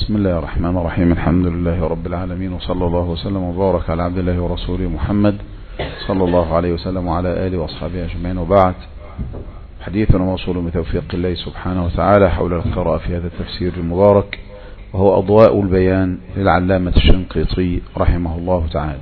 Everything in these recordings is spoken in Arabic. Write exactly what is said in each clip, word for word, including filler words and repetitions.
بسم الله الرحمن الرحيم. الحمد لله رب العالمين، وصلى الله وسلم وبارك على عبد الله ورسوله محمد صلى الله عليه وسلم وعلى آله وأصحابه أجمعين، وبعد. حديثنا موصول بتوفيق الله سبحانه وتعالى حول القراءة في هذا التفسير المبارك، وهو أضواء البيان للعلامة الشنقيطي رحمه الله تعالى.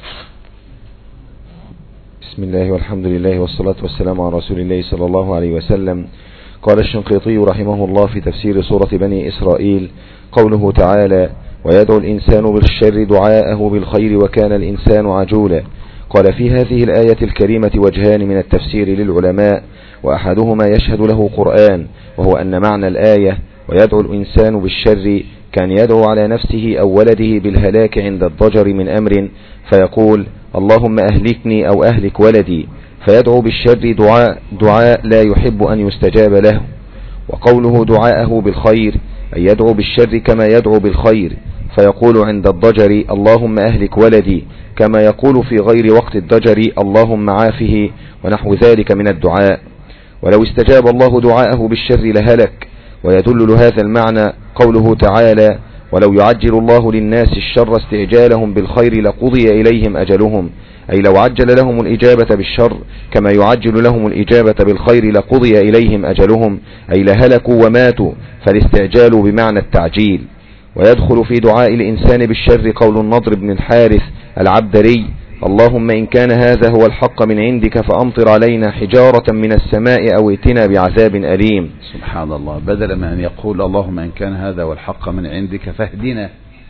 بسم الله والحمد لله والصلاة والسلام على رسول الله صلى الله عليه وسلم. قال الشنقيطي رحمه الله في تفسير سورة بني إسرائيل قوله تعالى: ويدعو الإنسان بالشر دعاءه بالخير وكان الإنسان عجولا. قال في هذه الآية الكريمة وجهان من التفسير للعلماء، وأحدهما يشهد له قرآن، وهو أن معنى الآية ويدعو الإنسان بالشر كان يدعو على نفسه أو ولده بالهلاك عند الضجر من أمر، فيقول اللهم أهلكني أو أهلك ولدي، فيدعو بالشر دعاء, دعاء لا يحب أن يستجاب له. وقوله دعاءه بالخير أي يدعو بالشر كما يدعو بالخير، فيقول عند الضجر اللهم أهلك ولدي، كما يقول في غير وقت الضجر اللهم عافه، ونحو ذلك من الدعاء. ولو استجاب الله دعاءه بالشر لهلك. ويدل لهذا المعنى قوله تعالى: ولو يعجل الله للناس الشر استعجالهم بالخير لقضي إليهم أجلهم، أي لو عجل لهم الإجابة بالشر كما يعجل لهم الإجابة بالخير لقضي إليهم أجلهم، أي لهلكوا وماتوا، فالاستعجال بمعنى التعجيل. ويدخل في دعاء الإنسان بالشر قول النضر بن الحارث العبدري: اللهم إن كان هذا هو الحق من عندك فأمطر علينا حجارة من السماء أو ائتنا بعذاب أليم. سبحان الله، بدل من أن يقول اللهم إن كان هذا هو الحق من عندك فاهدنا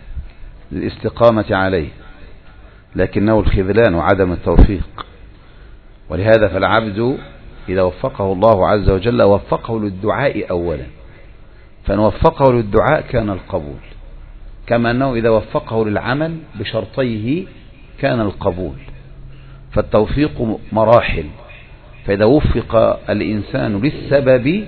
للاستقامة عليه، لكنه الخذلان وعدم التوفيق. ولهذا فالعبد إذا وفقه الله عز وجل وفقه للدعاء أولا، فإن وفقه للدعاء كان القبول، كما أنه إذا وفقه للعمل بشرطيه كان القبول. فالتوفيق مراحل، فإذا وفق الإنسان للسبب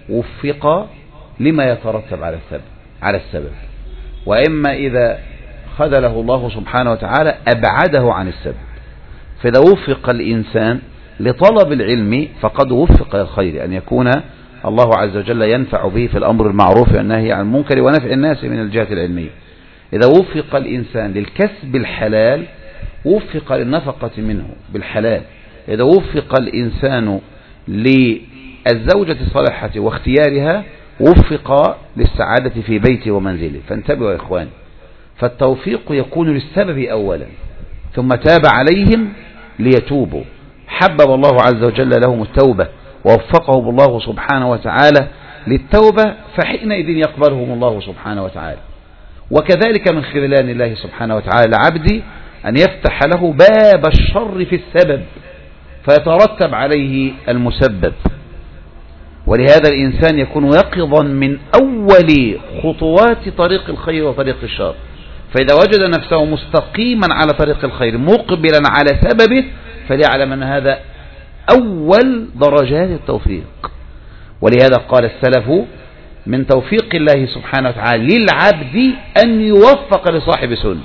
وفق لما يترتب على السبب على السبب وإما إذا خذله الله سبحانه وتعالى أبعده عن السبب. فإذا وفق الإنسان لطلب العلم فقد وفق للخير، أن يكون الله عز وجل ينفع به في الأمر المعروف والنهي عن المنكر ونفع الناس من الجهة العلمية. إذا وفق الإنسان للكسب الحلال وفق للنفقة منه بالحلال. إذا وفق الإنسان للزوجة الصالحة واختيارها وفق للسعادة في بيته ومنزله. فانتبهوا يا إخوان، فالتوفيق يكون للسبب أولا، ثم تاب عليهم ليتوبوا. حبب الله عز وجل لهم التوبة ووفقهم الله سبحانه وتعالى للتوبة، فحينئذ يقبلهم الله سبحانه وتعالى. وكذلك من خذلان الله سبحانه وتعالى لعبدي أن يفتح له باب الشر في السبب فيترتب عليه المسبب. ولهذا الإنسان يكون يقظا من أول خطوات طريق الخير وطريق الشر، فإذا وجد نفسه مستقيما على طريق الخير مقبلا على سببه فليعلم أن هذا أول درجات التوفيق. ولهذا قال السلف: من توفيق الله سبحانه وتعالى للعبد أن يوفق لصاحب سنة،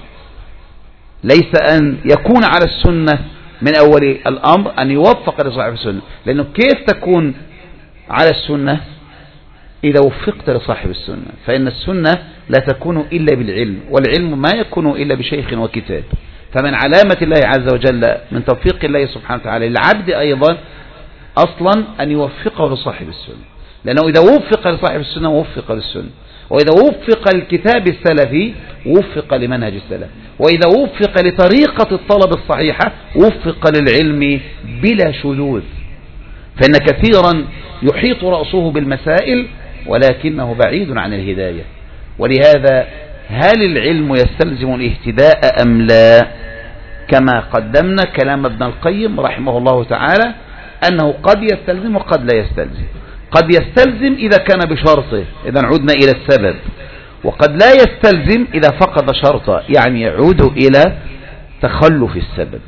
ليس أن يكون على السنة من أول الأمر، أن يوفق لصاحب السنة. لأنه كيف تكون على السنة؟ إذا وفقت لصاحب السنة، فإن السنة لا تكون إلا بالعلم، والعلم ما يكون إلا بشيخ وكتاب. فمن علامة الله عز وجل من توفيق الله سبحانه وتعالى للعبد أيضا أصلا أن يوفقه لصاحب السنة، لأنه إذا وفق لصاحب السنة وفق للسنة، وإذا وفق للكتاب السلفي وفق لمنهج السلف، وإذا وفق لطريقة الطلب الصحيحة وفق للعلم بلا شذوذ. فإن كثيرا يحيط رأسه بالمسائل ولكنه بعيد عن الهداية. ولهذا هل العلم يستلزم الاهتداء أم لا؟ كما قدمنا كلام ابن القيم رحمه الله تعالى أنه قد يستلزم وقد لا يستلزم. قد يستلزم إذا كان بشرطه، إذا عدنا إلى السبب، وقد لا يستلزم إذا فقد شرطه، يعني يعود إلى تخلف السبب.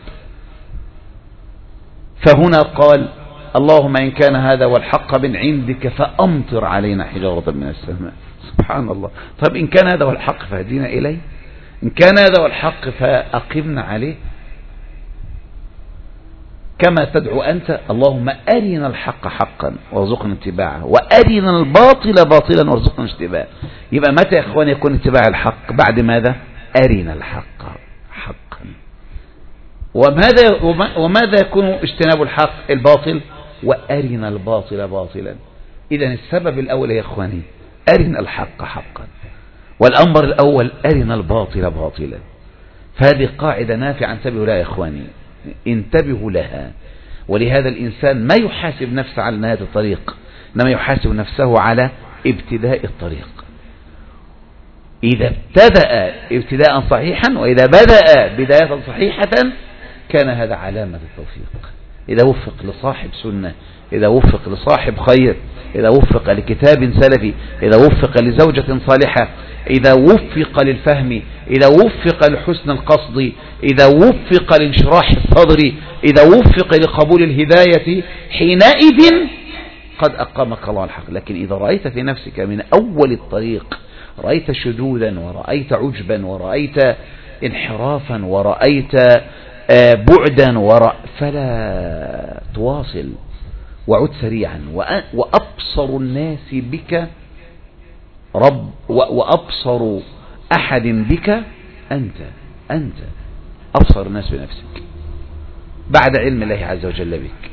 فهنا قال: اللهم إن كان هذا والحق من عندك فأمطر علينا حجارة من السماء. سبحان الله. طيب إن كان هذا والحق فهدينا إليه، إن كان هذا والحق فأقمنا عليه. كما تدعو أنت اللهم أرنا الحق حقا وارزقنا اتباعه وأرنا الباطل باطلا وارزقنا اجتنابه. يبقى متى يا إخواني يكون اتباع الحق؟ بعد ماذا؟ أرنا الحق حقا. وماذا, وماذا يكون اجتناب الحق الباطل؟ وأرنا الباطل باطلا. إذن السبب الأول يا إخواني أرنا الحق حقا، والأمر الأول أرنا الباطل باطلا. فهذه قاعدة نافعة انتبهوا لها يا إخواني، انتبهوا لها. ولهذا الإنسان ما يحاسب نفسه على نهاية الطريق، إنما يحاسب نفسه على ابتداء الطريق. إذا ابتدأ ابتداء صحيحا وإذا بدأ بداية صحيحة كان هذا علامة التوفيق. إذا وفق لصاحب سنة، إذا وفق لصاحب خير، إذا وفق لكتاب سلفي، إذا وفق لزوجة صالحة، إذا وفق للفهم، إذا وفق لحسن القصد، إذا وفق لانشراح الصدر، إذا وفق لقبول الهداية، حينئذ قد أقامك الله الحق. لكن إذا رأيت في نفسك من أول الطريق رأيت شذوذا ورأيت عجبا ورأيت انحرافا ورأيت بعدا ورأ فلا تواصل وعد سريعا. وأبصر الناس بك رب وأبصر أحد بك أنت أنت أبصر الناس بنفسك بعد علم الله عز وجل بك.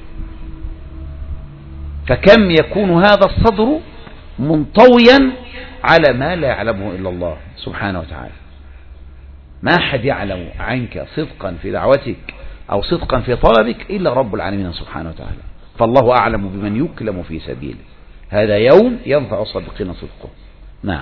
فكم يكون هذا الصدر منطويا على ما لا يعلمه إلا الله سبحانه وتعالى. ما أحد يعلم عنك صدقا في دعوتك أو صدقا في طلبك إلا رب العالمين سبحانه وتعالى. فالله أعلم بمن يكلم في سبيله. هذا يوم ينفع الصادقين صدقه. نعم.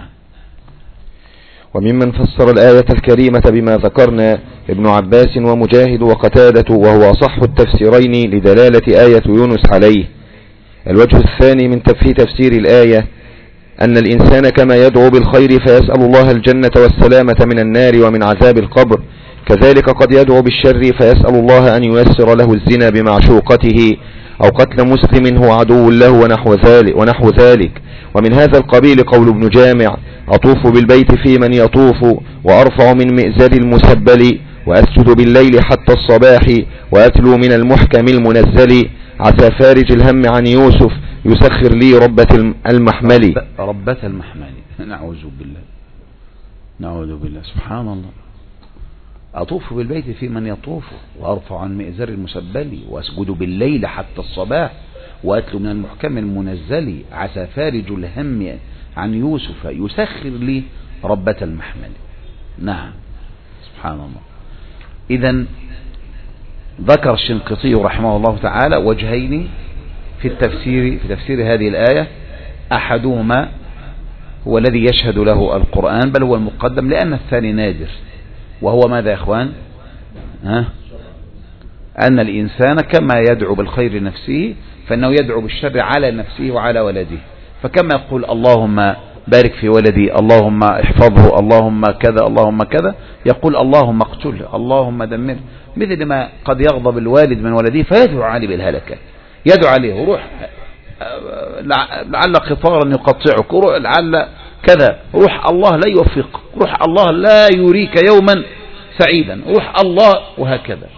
وممن فسر الآية الكريمة بما ذكرنا ابن عباس ومجاهد وقتادة، وهو أصح التفسيرين لدلالة آية يونس عليه. الوجه الثاني من في تفسير الآية أن الإنسان كما يدعو بالخير فيسأل الله الجنة والسلامة من النار ومن عذاب القبر، كذلك قد يدعو بالشر فيسأل الله أن ييسر له الزنا بمعشوقته أو قتل مسلم هو عدو له ونحو ذلك, ونحو ذلك. ومن هذا القبيل قول ابن جامع: أطوف بالبيت في من يطوف وأرفع من مئزر المسبل وأسجد بالليل حتى الصباح وأتلو من المحكم المنزل عسى فارج الهم عن يوسف يسخر لي ربة المحمل. ربة المحمل، نعوذ بالله نعوذ بالله سبحان الله. أطوف بالبيت في من يطوف وأرفع عن مئزر المسبل وأسجد بالليل حتى الصباح وأتلو من المحكم المنزل عسى فارج الهم عن يوسف يسخر لي ربة المحمل. نعم سبحان الله. إذن ذكر الشنقيطي رحمه الله تعالى وجهين في التفسير في تفسير هذه الآية. أحدهما هو الذي يشهد له القرآن بل هو المقدم، لأن الثاني نادر، وهو ماذا يا إخوان؟ ها؟ أن الإنسان كما يدعو بالخير لنفسه فإنه يدعو بالشر على نفسه وعلى ولده. فكما يقول اللهم بارك في ولدي، اللهم احفظه، اللهم كذا اللهم كذا، يقول اللهم اقتله، اللهم دمره. مثل ما قد يغضب الوالد من ولده فيدعو عليه بالهلكة، يدعو عليه روح لعل قطارا يقطعك، روح لعل كذا، روح الله لا يوفق، روح الله لا يريك يوما سعيدا، روح الله، وهكذا.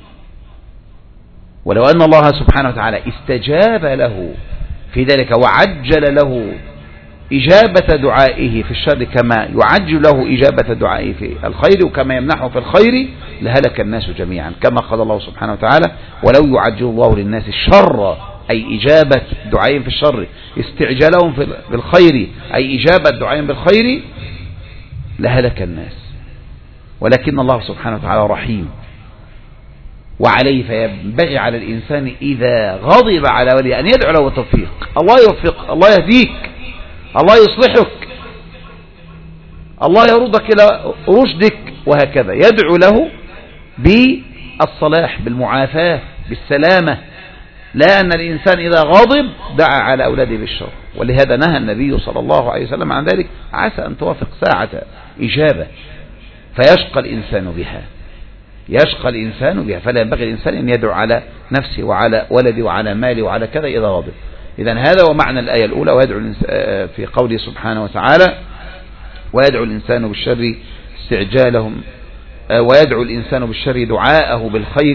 ولو أن الله سبحانه وتعالى استجاب له في ذلك وعجل له إجابة دعائه في الشر كما يعجل له إجابة دعائه في الخير وكما يمنحه في الخير لهلك الناس جميعا، كما قال الله سبحانه وتعالى: ولو يعجل الله للناس الشر، أي إجابة دعائهم في الشر، استعجالهم في الخير أي إجابة دعائهم بالخير، لهلك الناس. ولكن الله سبحانه وتعالى رحيم، وعليه فينبغي على الإنسان إذا غضب على وليه أن يدعو له التوفيق. الله يوفق، الله يهديك، الله يصلحك، الله يردك إلى رشدك، وهكذا يدعو له بالصلاح، بالمعافاة، بالسلامة. لا أن الإنسان إذا غضب دعا على أولاده بالشر. ولهذا نهى النبي صلى الله عليه وسلم عن ذلك: عسى أن توافق ساعة إجابة فيشقى الإنسان بها، يشقى الإنسان بها. فلا ينبغي الإنسان أن يدعو على نفسه وعلى ولده وعلى ماله وعلى كذا إذا غضب. إذن هذا هو معنى الآية الأولى. ويدعو في قوله سبحانه وتعالى: ويدعو الإنسان بالشر استعجالهم، ويدعو الإنسان بالشر دعاءه بالخير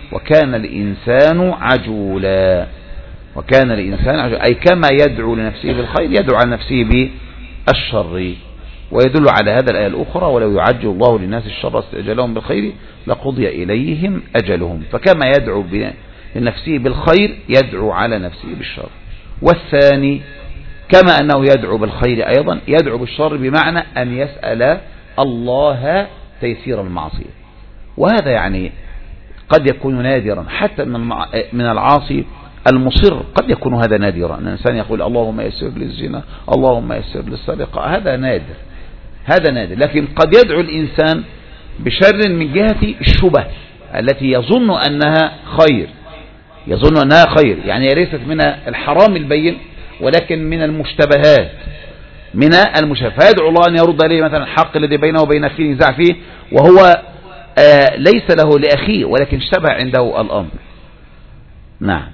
وكان الإنسان عجولا. وكان الإنسان عجولا أي كما يدعو لنفسه بالخير يدعو على نفسه بالشر. ويدل على هذا الآية الأخرى ولو يعجل الله للناس الشر استعجالهم بالخير لقضي إليهم أجلهم. فكما يدعو لنفسه بالخير يدعو على نفسه بالشر. والثاني كما أنه يدعو بالخير أيضا يدعو بالشر بمعنى أن يسأل الله تيسير المعصية. وهذا يعني قد يكون نادرا حتى من العاصي المصر، قد يكون هذا نادرا أن الإنسان يقول اللهم يسر للزنا اللهم يسر للسرقة، هذا نادر هذا نادر. لكن قد يدعو الإنسان بشر من جهة الشبه التي يظن أنها خير يظن أنها خير يعني ليست من الحرام البين ولكن من المشتبهات من المشتبهات. فيدعو الله أن يرد عليه مثلا الحق الذي بينه وبين أخيه نزاع فيه وهو آه ليس له لأخيه ولكن اشتبه عنده الأمر. نعم.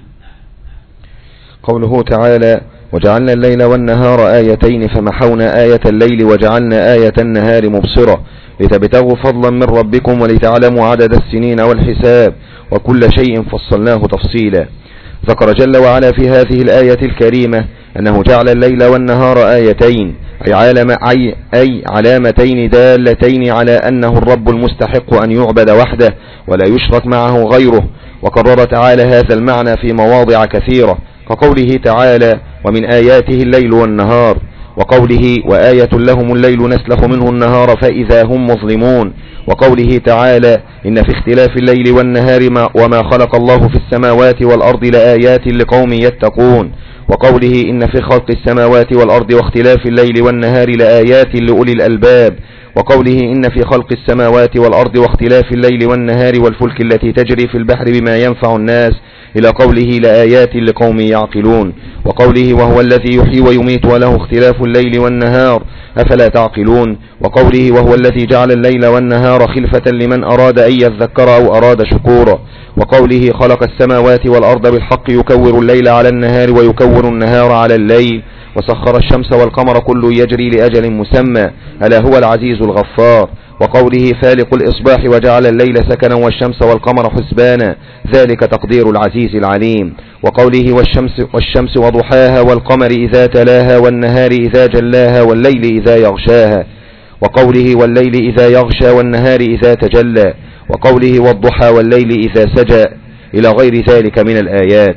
قوله تعالى وجعلنا الليل والنهار آيتين فمحونا آية الليل وجعلنا آية النهار مبصرة لتبتغوا فضلا من ربكم ولتعلموا عدد السنين والحساب وكل شيء فصلناه تفصيلا. ذكر جل وعلا في هذه الآية الكريمة أنه جعل الليل والنهار آيتين أي, عالم أي, أي علامتين دالتين على أنه الرب المستحق أن يعبد وحده ولا يشرك معه غيره. وكرر تعالى هذا المعنى في مواضع كثيرة كقوله تعالى ومن آياته الليل والنهار، وقوله وآية لهم الليل نسلخ منه النهار فإذا هم مظلمون، وقوله تعالى إن في اختلاف الليل والنهار ما وما خلق الله في السماوات والأرض لآيات لقوم يتقون، وقوله إن في خلق السماوات والأرض واختلاف الليل والنهار لآيات لأولي الألباب، وقوله إن في خلق السماوات والأرض واختلاف الليل والنهار والفلك التي تجري في البحر بما ينفع الناس إلى قوله لآيات لقوم يعقلون، وقوله وهو الذي يحيي ويميت وله اختلاف الليل والنهار أفلا تعقلون، وقوله وهو الذي جعل الليل والنهار خلفة لمن أراد أن يذكر أو أراد شكورا، وقوله خلق السماوات والأرض بالحق يكور الليل على النهار ويكور النهار على الليل، وسخر الشمس والقمر كل يجري لأجل مسمى ألا هو العزيز الغفار، وقوله فالق الإصباح وجعل الليل سكنا والشمس والقمر حسبانا ذلك تقدير العزيز العليم، وقوله والشمس, والشمس وضحاها والقمر إذا تلاها والنهار إذا جلاها والليل إذا يغشاها، وقوله والليل إذا يغشى والنهار إذا تجلى، وقوله والضحى والليل إذا سجى إلى غير ذلك من الآيات.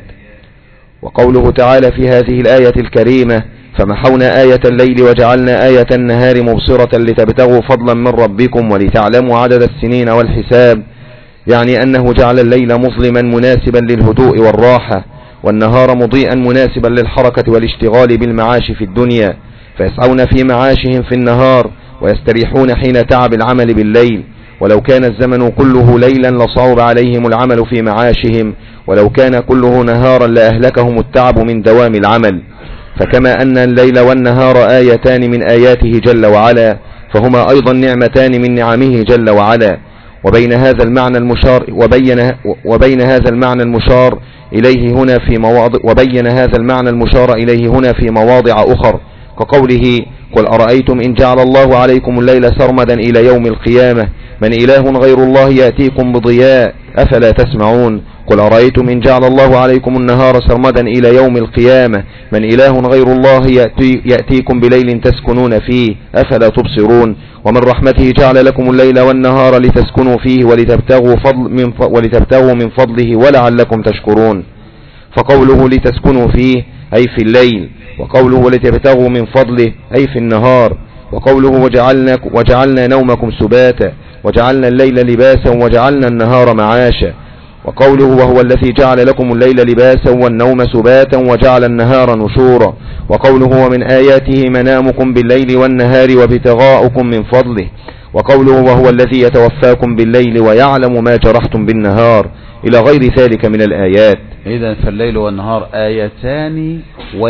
وقوله تعالى في هذه الآية الكريمة فمحونا آية الليل وجعلنا آية النهار مبصرة لتبتغوا فضلا من ربكم ولتعلموا عدد السنين والحساب، يعني أنه جعل الليل مظلما مناسبا للهدوء والراحة والنهار مضيئا مناسبا للحركة والاشتغال بالمعاش في الدنيا، فيسعون في معاشهم في النهار ويستريحون حين تعب العمل بالليل، ولو كان الزمن كله ليلا لصعب عليهم العمل في معاشهم، ولو كان كله نهارا لأهلكهم التعب من دوام العمل. فكما أن الليل والنهار آيتان من آياته جل وعلا فهما أيضا نعمتان من نعمه جل وعلا، وبين هذا المعنى المشار وبين وبين هذا المعنى المشار إليه هنا في مواضع وبين هذا المعنى المشار إليه هنا في مواضع أخر كقوله قل أرأيتم إن جعل الله عليكم الليل سرمدا إلى يوم القيامة من إله غير الله يأتيكم بضياء أفلا تسمعون، قل أرأيتم إن جعل الله عليكم النهار سرمدا إلى يوم القيامة من إله غير الله يأتي يأتيكم بليل تسكنون فيه أفلا تبصرون، ومن رحمته جعل لكم الليل والنهار لتسكنوا فيه ولتبتغوا, فضل من ف... ولتبتغوا من فضله ولعلكم تشكرون. فقوله لتسكنوا فيه أي في الليل، وقوله ولتبتغوا من فضله أي في النهار، وقوله وجعلنا, وجعلنا نومكم سباتا وجعلنا الليل لباسا وجعلنا النهار معاشا، وقوله وهو الذي جعل لكم الليل لباسا والنوم سباتا وجعل النهار نشورا، وقوله ومن آياته منامكم بالليل والنهار وابتغاؤكم من فضله، وقوله وهو الذي يتوفاكم بالليل ويعلم ما جرحتم بالنهار إلى غير ذلك من الآيات. إذن فالليل والنهار آيتان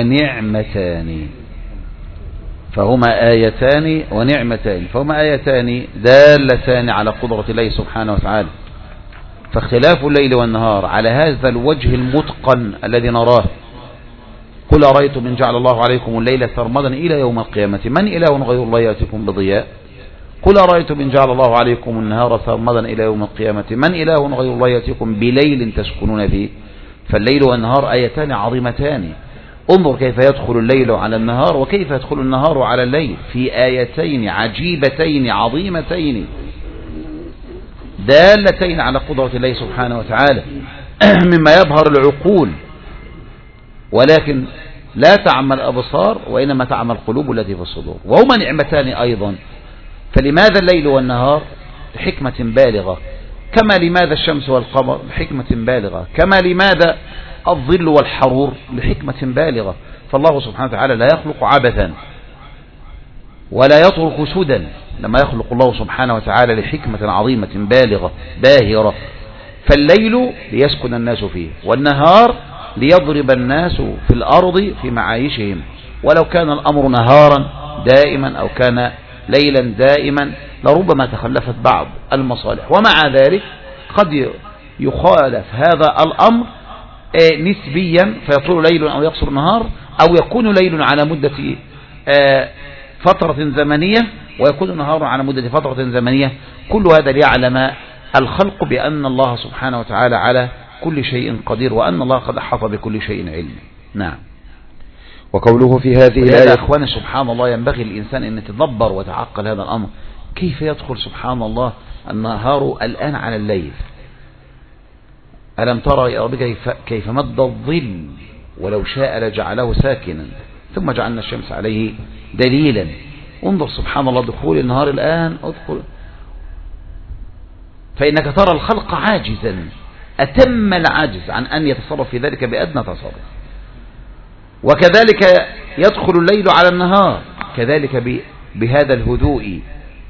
ونعمتان، فهما آيتان ونعمتان، فهما آيتان دالتان على قدرة الله سبحانه وتعالى. فاختلاف الليل والنهار على هذا الوجه المتقن الذي نراه قل أرأيتم إن جعل الله عليكم الليل سرمدا إلى يوم القيامة من إله غير الله يأتيكم بضياء، قل أرأيتم إن جعل الله عليكم النهار سرمدا إلى يوم القيامة من إله غير الله يأتيكم بليل تسكنون فيه. فالليل والنهار آيتان عظيمتان، انظر كيف يدخل الليل على النهار وكيف يدخل النهار على الليل في آيتين عجيبتين عظيمتين دالتين على قدرة الله سبحانه وتعالى مما يبهر العقول، ولكن لا تعمى الأبصار وإنما تعمى القلوب التي في الصدور. وهما نعمتان أيضا، فلماذا الليل والنهار؟ لحكمة بالغة، كما لماذا الشمس والقمر؟ لحكمة بالغة، كما لماذا الظل والحرور؟ لحكمة بالغة. فالله سبحانه وتعالى لا يخلق عبثا ولا يترك سدى، لما يخلق الله سبحانه وتعالى لحكمة عظيمة بالغة باهرة. فالليل ليسكن الناس فيه، والنهار ليضرب الناس في الأرض في معايشهم. ولو كان الأمر نهارا دائما أو كان ليلا دائما لربما تخلفت بعض المصالح، ومع ذلك قد يخالف هذا الأمر نسبيا فيطول ليل أو يقصر نهار، أو يكون ليل على مدة فترة زمنية ويكون نهار على مدة فترة زمنية. كل هذا ليعلم الخلق بأن الله سبحانه وتعالى على كل شيء قدير، وأن الله قد أحاط بكل شيء علم. نعم. وقوله في هذه الآية أخوانا سبحان الله ينبغي الإنسان أن يتدبر ويتعقل هذا الأمر، كيف يدخل سبحان الله النهار الآن على الليل. ألم ترى يا ربي كيف, كيف مد الظل ولو شاء لجعله ساكنا ثم جعلنا الشمس عليه دليلا. انظر سبحان الله دخول النهار الآن، ادخل فإنك ترى الخلق عاجزا أتم العجز عن أن يتصرف في ذلك بأدنى تصرف. وكذلك يدخل الليل على النهار كذلك بهذا الهدوء،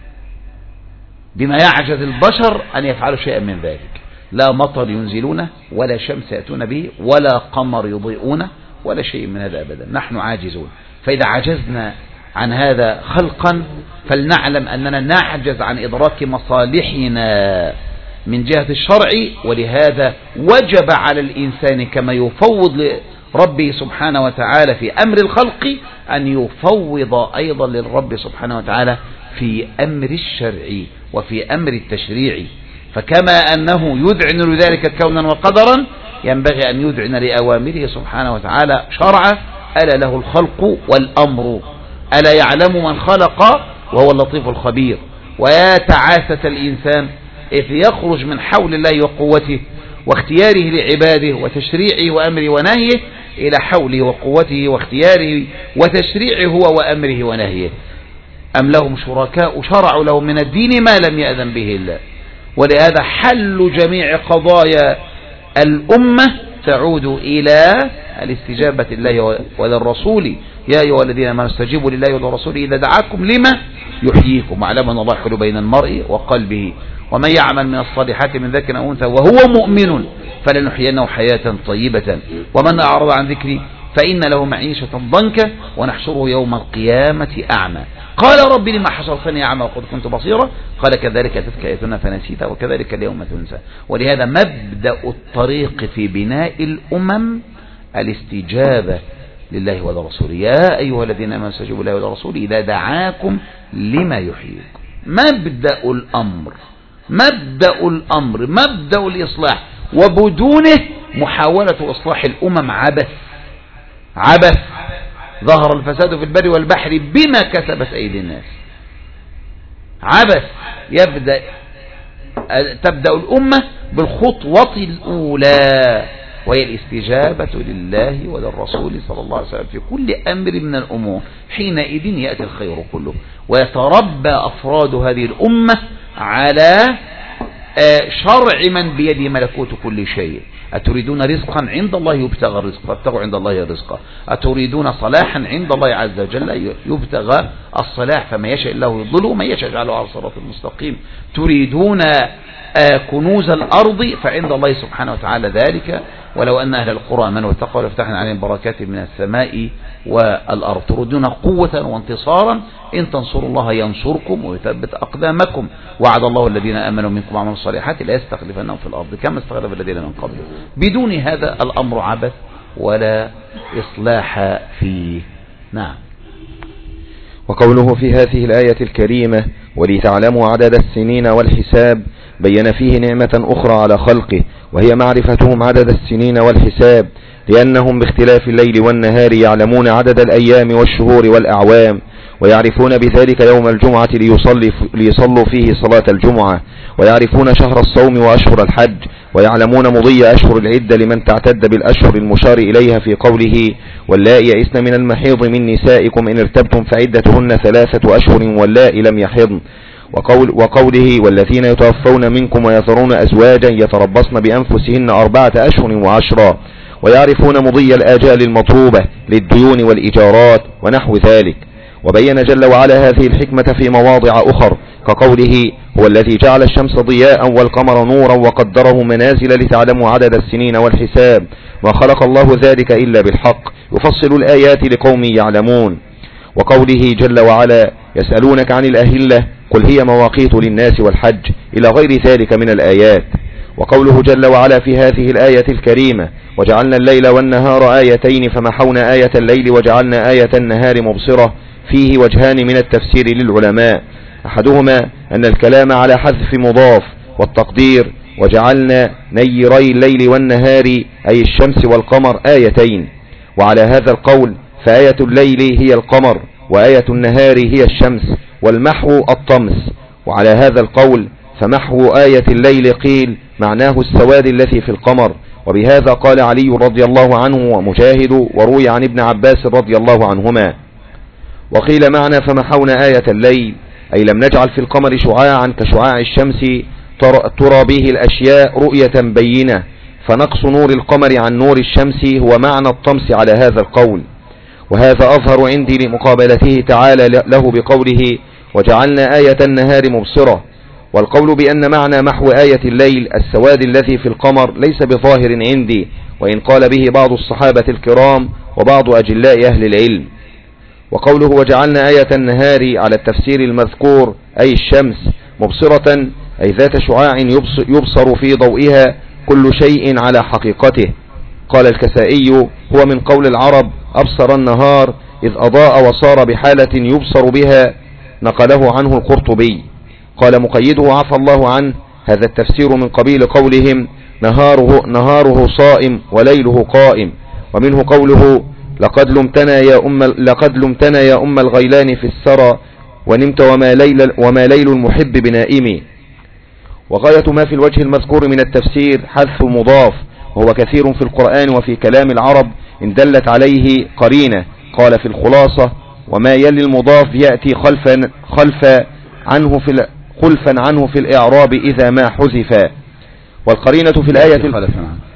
بما يعجز البشر أن يفعلوا شيئا من ذلك. لا مطر ينزلونه ولا شمس يأتون به ولا قمر يضيئونه ولا شيء من هذا أبدا، نحن عاجزون. فإذا عجزنا عن هذا خلقا فلنعلم أننا نعجز عن إدراك مصالحنا من جهة الشرع، ولهذا وجب على الإنسان كما يفوض لربه سبحانه وتعالى في أمر الخلق أن يفوض أيضا للرب سبحانه وتعالى في أمر الشرع وفي أمر التشريع. فكما أنه يذعن لذلك كونا وقدرا ينبغي أن يذعن لأوامره سبحانه وتعالى شرعا. ألا له الخلق والأمر، ألا يعلم من خلق وهو اللطيف الخبير. ويا تعاسة الإنسان إذ يخرج من حول الله وقوته واختياره لعباده وتشريعه وأمره ونهيه إلى حوله وقوته واختياره وتشريعه هو وأمره ونهيه. أم لهم شركاء شرعوا لهم من الدين ما لم يأذن به الله. ولهذا حل جميع قضايا الأمة تعود إلى الاستجابة لله وللرسول. يا أيها الذين آمنوا استجيبوا لله وللرسول إذا دعاكم لما يحييكم، واعلموا أن الله يحول بين المرء وقلبه. ومن يعمل من الصالحات من ذكر أو أنثى وهو مؤمن فلنحيينه حياة طيبة ومن أعرض عن ذكري فإن له معيشة ضنكا ونحشره يوم القيامة أعمى. قال رب لما حشرتني أعمى وقد كنت بصيرا قال كذلك أتتك آياتنا فنسيتها وكذلك اليوم تنسى. ولهذا مبدأ الطريق في بناء الأمم الاستجابة لله ولرسوله. يا أيها الذين آمنوا استجيبوا لله ولرسوله إذا دعاكم لما يحييكم. مبدأ الأمر مبدأ الأمر مبدأ الإصلاح، وبدونه محاولة إصلاح الأمم عبث عبث. ظهر الفساد في البر والبحر بما كسبت أيدي الناس. عبث. يبدأ تبدأ الأمة بالخطوة الأولى وهي الاستجابة لله وللرسول صلى الله عليه وسلم في كل أمر من الأمور. حينئذ يأتي الخير كله ويتربى أفراد هذه الأمة على شرع من بيده ملكوت كل شيء. أتريدون رزقا عند الله يبتغى الرزق فابتغوا عند الله الرزق. أتريدون صلاحا عند الله عز وجل يبتغى الصلاح فما يشاء الله يضل وما يشاء يجعله على الصراط المستقيم. تريدون كنوز الأرض فعند الله سبحانه وتعالى ذلك. ولو أن أهل القرى آمنوا واتقوا لفتحنا عليهم بركات من السماء والأرض. تريدون قوة وانتصارا إن تنصروا الله ينصركم ويثبت أقدامكم. وعد الله الذين آمنوا منكم وعملوا الصالحات لا يستخلفنهم في الأرض كما استخلف الذين من قبلهم. بدون هذا الأمر عبث ولا إصلاح فيه. نعم. وقوله في هذه الآية الكريمة ولتعلموا عدد السنين والحساب بين فيه نعمة أخرى على خلقه، وهي معرفتهم عدد السنين والحساب، لأنهم باختلاف الليل والنهار يعلمون عدد الأيام والشهور والأعوام، ويعرفون بذلك يوم الجمعة ليصلي ليصلوا فيه صلاة الجمعة، ويعرفون شهر الصوم وأشهر الحج، ويعلمون مضي أشهر العدة لمن تعتد بالأشهر المشار إليها في قوله واللائي يئسن من المحيض من نسائكم إن ارتبتم فعدتهن ثلاثة أشهر واللائي لم يحضن، وقول وقوله والذين يتوفون منكم ويذرون أزواجا يتربصن بأنفسهن أربعة أشهر وعشرا، ويعرفون مضي الآجال المطلوبة للديون والإيجارات ونحو ذلك. وبين جل وعلا هذه الحكمة في مواضع أخر كقوله هو الذي جعل الشمس ضياء والقمر نورا وقدره منازل لتعلموا عدد السنين والحساب، ما خلق الله ذلك إلا بالحق يفصل الآيات لقوم يعلمون. وقوله جل وعلا يسألونك عن الأهلة قل هي مواقيت للناس والحج إلى غير ذلك من الآيات. وقوله جل وعلا في هذه الآية الكريمة وجعلنا الليل والنهار آيتين فمحونا آية الليل وجعلنا آية النهار مبصرة، فيه وجهان من التفسير للعلماء، أحدهما أن الكلام على حذف مضاف، والتقدير وجعلنا نيري الليل والنهار أي الشمس والقمر آيتين، وعلى هذا القول فآية الليل هي القمر وآية النهار هي الشمس والمحو الطمس، وعلى هذا القول فمحو آية الليل قيل معناه السواد الذي في القمر، وبهذا قال علي رضي الله عنه ومجاهد وروي عن ابن عباس رضي الله عنهما. وقيل معنى فمحونا آية الليل أي لم نجعل في القمر شعاعا كشعاع الشمس ترى به الأشياء رؤية بينة، فنقص نور القمر عن نور الشمس هو معنى الطمس على هذا القول. وهذا أظهر عندي لمقابلته تعالى له بقوله وجعلنا آية النهار مبصرة. والقول بأن معنى محو آية الليل السواد الذي في القمر ليس بظاهر عندي، وإن قال به بعض الصحابة الكرام وبعض أجلاء أهل العلم. وقوله وجعلنا آية النهار على التفسير المذكور أي الشمس مبصرة أي ذات شعاع يبصر في ضوئها كل شيء على حقيقته. قال الكسائي هو من قول العرب أبصر النهار إذ أضاء وصار بحالة يبصر بها، نقله عنه القرطبي. قال مقيده عفى الله عنه هذا التفسير من قبيل قولهم نهاره, نهاره صائم وليله قائم، ومنه قوله لقد لمتنا يا أم, لقد لمتنا يا أم الغيلان في السرى ونمت وما ليل, وما ليل المحب بنائم. وغاية ما في الوجه المذكور من التفسير حذف مضاف، وهو كثير في القرآن وفي كلام العرب إن دلت عليه قرينة. قال في الخلاصة وما يلي المضاف يأتي خلفا, خلفا عنه في خلفا عنه في الإعراب إذا ما حذف. والقرينة في الآية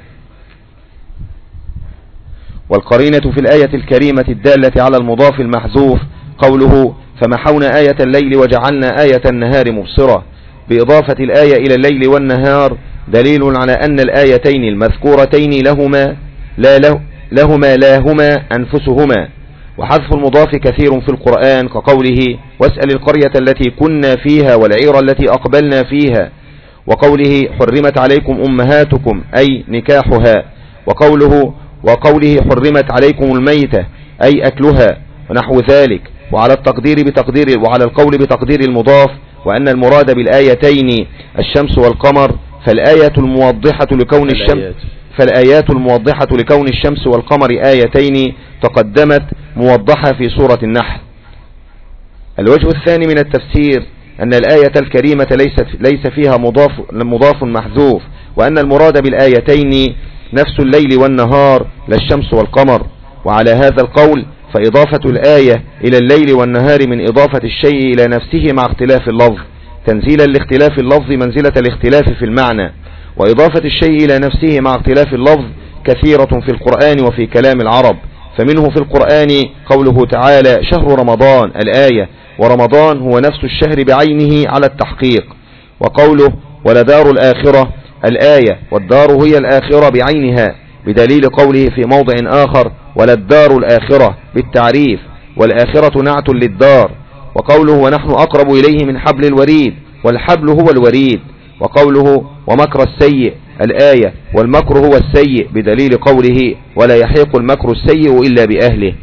والقرينة في الآية الكريمة الدالة على المضاف المحذوف قوله فمحونا آية الليل وجعلنا آية النهار مبصرة، بإضافة الآية إلى الليل والنهار دليل على أن الآيتين المذكورتين لهما لا له لهما لا هما أنفسهما. وحذف المضاف كثير في القرآن كقوله واسأل القرية التي كنا فيها والعير التي أقبلنا فيها، وقوله حرمت عليكم أمهاتكم أي نكاحها، وقوله وقوله حرمت عليكم الميتة أي أكلها ونحو ذلك. وعلى التقدير بتقدير وعلى القول بتقدير المضاف وأن المراد بالآيتين الشمس والقمر فالآية الموضحة لكون الشمس فالآيات الموضحة لكون الشمس والقمر آيتين تقدمت موضحة في سورة النحل. الوجه الثاني من التفسير أن الآية الكريمة ليست ليس فيها مضاف مضاف محذوف، وأن المراد بالآيتين نفس الليل والنهار لا الشمس والقمر. وعلى هذا القول فإضافة الآية إلى الليل والنهار من إضافة الشيء إلى نفسه مع اختلاف اللفظ تنزيلا لاختلاف اللفظ منزلة الاختلاف في المعنى، وإضافة الشيء إلى نفسه مع اختلاف اللفظ كثيرة في القرآن وفي كلام العرب. فمنه في القرآن قوله تعالى شهر رمضان الآية، ورمضان هو نفس الشهر بعينه على التحقيق. وقوله ولدار الآخرة الآية، والدار هي الآخرة بعينها بدليل قوله في موضع آخر وللدار الآخرة بالتعريف، والآخرة نعت للدار. وقوله ونحن أقرب إليه من حبل الوريد، والحبل هو الوريد. وقوله ومكر السيء الآية، والمكر هو السيء بدليل قوله ولا يحيق المكر السيء إلا بأهله.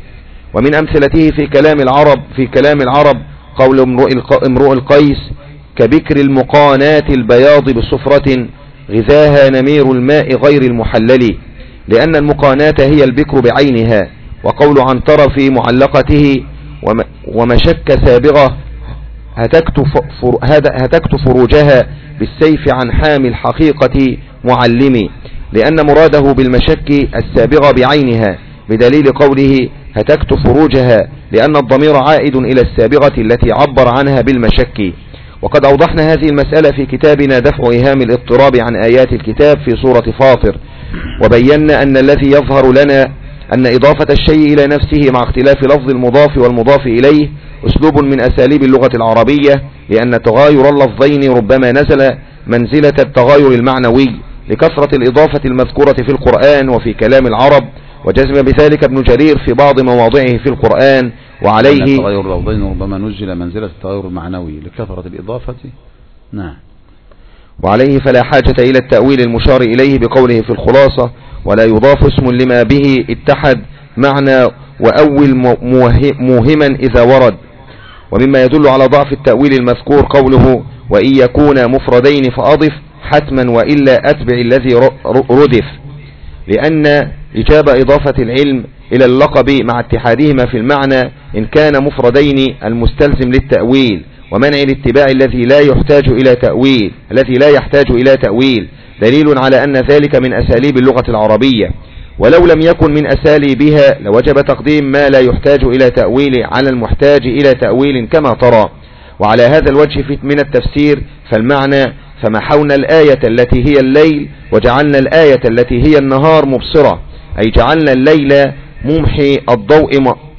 ومن أمثلته في كلام العرب في كلام العرب قول امرؤ القيس: كبكر المقانات البياض بصفرة غذاها نمير الماء غير المحلل، لأن المقانات هي البكر بعينها. وقول عنتر في معلقته: ومشك سابغة هتكت فروجها بالسيف عن حامي الحقيقة معلمي، لأن مراده بالمشك السابغة بعينها، بدليل قوله هتكت فروجها، لأن الضمير عائد إلى السابغة التي عبر عنها بالمشك. وقد أوضحنا هذه المسألة في كتابنا دفع إيهام الاضطراب عن آيات الكتاب في سورة فاطر، وبينا أن الذي يظهر لنا أن إضافة الشيء إلى نفسه مع اختلاف لفظ المضاف والمضاف إليه أسلوب من أساليب اللغة العربية، لأن تغاير اللفظين ربما نزل منزلة التغاير المعنوي لكثرة الإضافة المذكورة في القرآن وفي كلام العرب، وجزم بذلك ابن جرير في بعض مواضعه في القرآن. وعليه تغير اللفظين ربما نزل منزلة التغير المعنوي لكثرة الإضافة. نعم. وعليه فلا حاجة إلى التأويل المشار إليه بقوله في الخلاصة: ولا يضاف اسم لما به اتحد معنى وأول موهما إذا ورد. ومما يدل على ضعف التأويل المذكور قوله: وإن يكون مفردين فأضف حتما وإلا أتبع الذي ردف، لأن إجابة إضافة العلم إلى اللقب مع اتحادهما في المعنى إن كان مفردين المستلزم للتأويل، ومنع الاتباع الذي لا يحتاج إلى تأويل الذي لا يحتاج إلى تأويل دليل على أن ذلك من أساليب اللغة العربية. ولو لم يكن من أساليبها لوجب تقديم ما لا يحتاج إلى تأويل على المحتاج إلى تأويل كما ترى. وعلى هذا الوجه من التفسير فالمعنى: فمحونا الآية التي هي الليل وجعلنا الآية التي هي النهار مبصرة، أي جعلنا الليل ممحي الضوء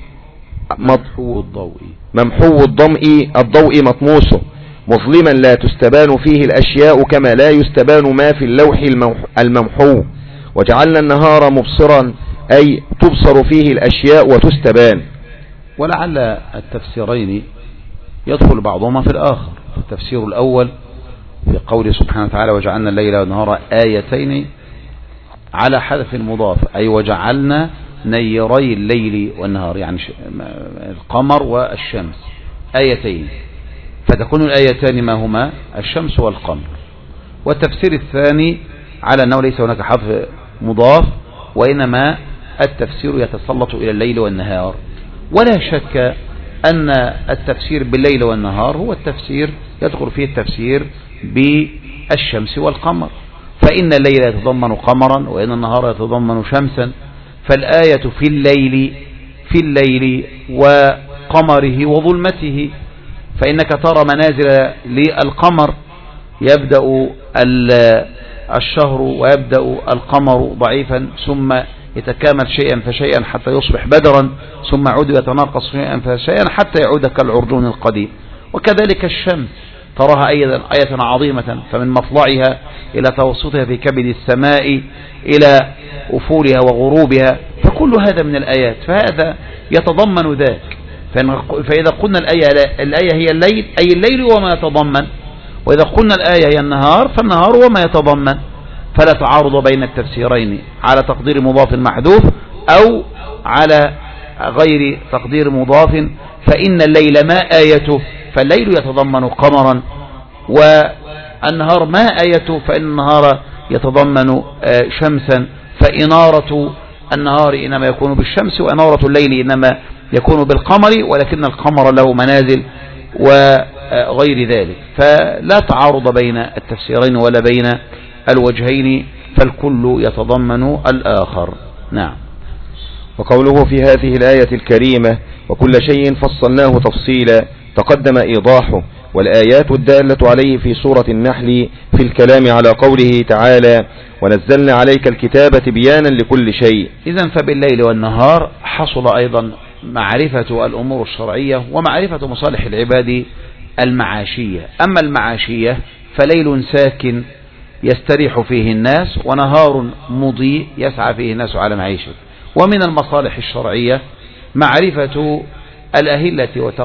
ممحو الضوء ممحو الضوء الضوء مطموسه، مظلما لا تستبان فيه الأشياء كما لا يستبان ما في اللوح الممحو. وجعلنا النهار مبصرا أي تبصر فيه الأشياء وتستبان. ولعل التفسيرين يدخل بعضهما في الآخر. التفسير الأول في قوله سبحانه وتعالى: وجعلنا الليل والنهار آيتين، على حذف المضاف، أي وجعلنا نيري الليل والنهار، يعني القمر والشمس آيتين، فتكون الآيتان ما هما؟ الشمس والقمر. والتفسير الثاني على أنه ليس هناك حذف مضاف، وإنما التفسير يتسلط إلى الليل والنهار. ولا شك أن التفسير بالليل والنهار هو التفسير يدخل فيه التفسير بالشمس والقمر، فإن الليل يتضمن قمرا وإن النهار يتضمن شمسا. فالآية في الليل في الليل وقمره وظلمته، فإنك ترى منازل للقمر، يبدأ الشهر ويبدأ القمر ضعيفا ثم يتكامل شيئا فشيئا حتى يصبح بدرا، ثم يعود يتناقص شيئا فشيئا حتى يعود كالعرجون القديم. وكذلك الشمس تراها أيضا آية عظيمة، فمن مطلعها إلى توسطها في كبد السماء إلى أفولها وغروبها، فكل هذا من الآيات، فهذا يتضمن ذاك. فإذا قلنا الآية, الآية هي الليل أي الليل وما يتضمن، وإذا قلنا الآية هي النهار فالنهار وما يتضمن، فلا تعارض بين التفسيرين على تقدير مضاف محذوف أو على غير تقدير مضاف. فإن الليل ما آيته، فالليل يتضمن قمرا، والنهار ما آيته، فإن النهار يتضمن شمسا، فإنارة النهار إنما يكون بالشمس وإنارة الليل إنما يكون بالقمر، ولكن القمر له منازل وغير ذلك. فلا تعارض بين التفسيرين ولا بين الوجهين، فالكل يتضمن الآخر. نعم. وقوله في هذه الآية الكريمة: وكل شيء فصلناه تفصيلا، تقدم إيضاحه، والآيات الدالة عليه في سورة النحل في الكلام على قوله تعالى: ونزلنا عليك الكتاب تبيانا لكل شيء. إذن فبالليل والنهار حصل أيضا معرفة الأمور الشرعية ومعرفة مصالح العباد المعاشية. أما المعاشية فليل ساكن يستريح فيه الناس، ونهار مضيء يسعى فيه الناس على معيشة. ومن المصالح الشرعية معرفة الأهلة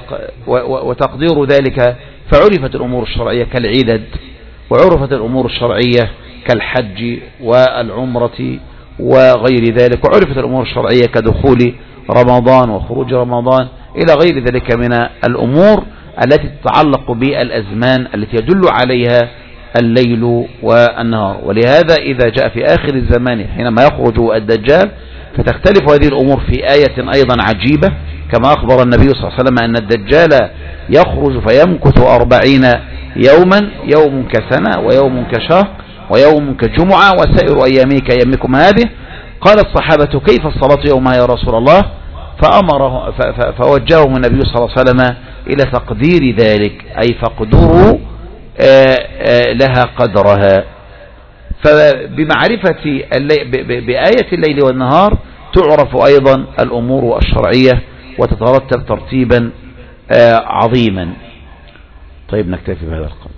وتقدير ذلك، فعرفت الأمور الشرعية كالعدد، وعرفت الأمور الشرعية كالحج والعمرة وغير ذلك، وعرفت الأمور الشرعية كدخول رمضان وخروج رمضان إلى غير ذلك من الأمور التي تتعلق بالأزمان التي يدل عليها الليل والنهار. ولهذا إذا جاء في آخر الزمان حينما يخرج الدجال فتختلف هذه الأمور في آية أيضا عجيبة، كما أخبر النبي صلى الله عليه وسلم أن الدجال يخرج فيمكث أربعين يوما، يوم كسنة ويوم كشهر ويوم كجمعة وسائر أيامه كأيامكم هذه. قال الصحابة كيف الصلاة يومها يا رسول الله؟ فأمره فوجههم النبي صلى الله عليه وسلم إلى تقدير ذلك، أي فاقدروا لها قدرها. فبمعرفة بآية الليل والنهار تعرف أيضا الأمور الشرعية وتترتب ترتيبا عظيما. طيب نكتفي بهذا القدر.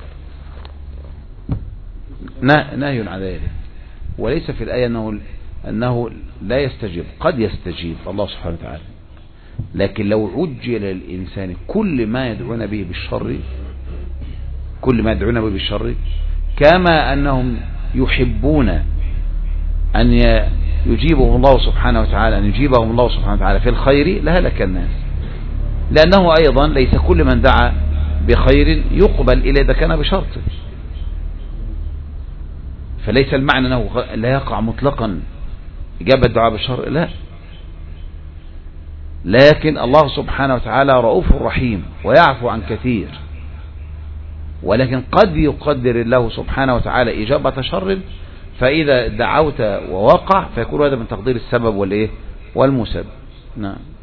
نهي عن ذلك، وليس في الآية أنه, أنه لا يستجيب، قد يستجيب الله سبحانه وتعالى، لكن لو عجل للإنسان كل ما يدعون به بالشر، كل ما يدعون به بالشر، كما أنهم يحبون أن يجيبهم الله سبحانه وتعالى، أن يجيبهم الله سبحانه وتعالى في الخير لهلك الناس، لأنه أيضا ليس كل من دعا بخير يقبل إلا إذا كان بشرط. فليس المعنى أنه لا يقع مطلقا إجابة الدعاء بالشر، لا، لكن الله سبحانه وتعالى رؤوف رحيم ويعفو عن كثير، ولكن قد يقدر الله سبحانه وتعالى إجابة شر، فإذا دعوت ووقع فيكون هذا من تقدير السبب والإيه والمسبب. نعم.